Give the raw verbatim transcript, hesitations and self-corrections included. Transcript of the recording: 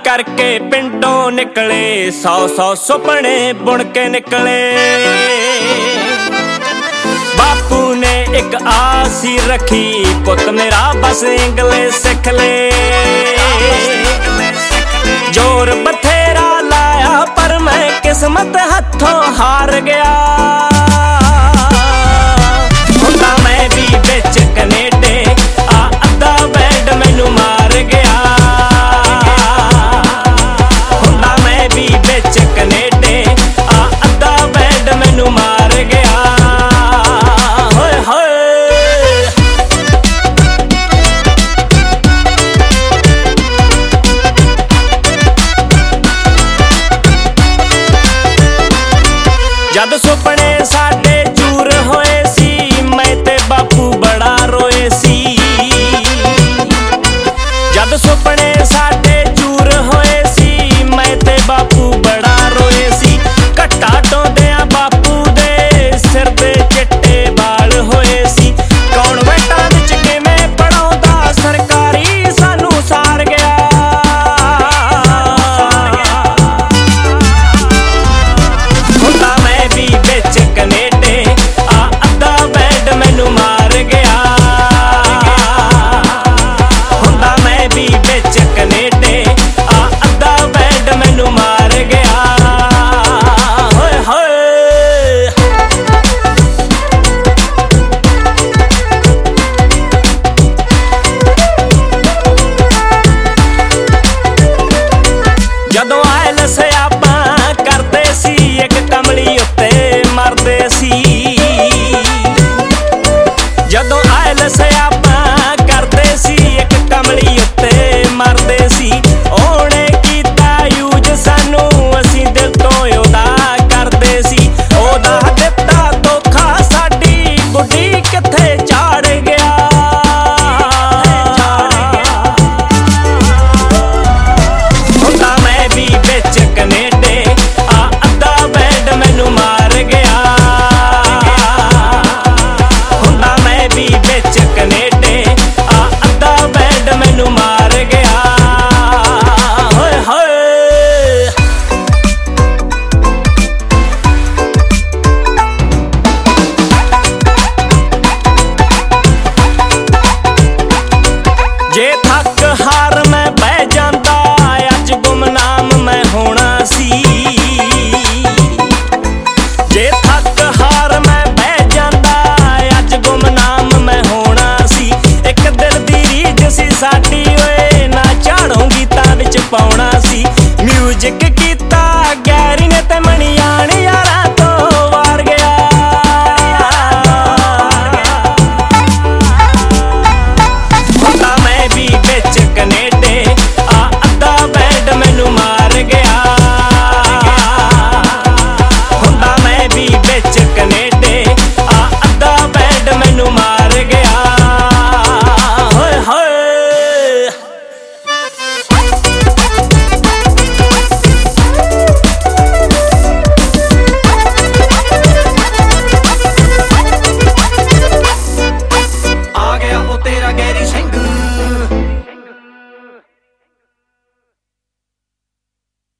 करके पिंडों निकले, सौ सौ सुपने बुन के निकले। बापू ने एक आसी रखी, पुत मेरा बस इंग्लिश सिख ले। जोर बथेरा लाया पर मैं किस्मत हथों हार गया। हुंदा मैं भी बिच कनेडे, आ अद्धा बैंड मैनू मार गया। हुंदा मैं भी बिच कनेडे, आ अद्धा बैंड मैनू मार गया। होए होए जद सुपने साडे चूर होए सी, मैं ते बापू बड़ा रोए सी। जद सुपने साडे चूर होए सी, मैं ते बापू बड़ा रोए सी। घट्टा ढोंदिया बापू दे सिर दे चिट्टे बाल होए सी। कॉन्वेंटां विच किवें पढ़ाउंदा सरकारी सानू सार गया। हुंदा मैं भी बिच कनेडे, आ अद्धा बैंड मैनू मार गया। हुंदा मैं भी बिच कनेडे, आ अद्धा बैंड मैनू मार गया। होए होए जदों आयल सियापां करदे सी, एक कमली उत्ते मरदे सी। जदों आयल सियापां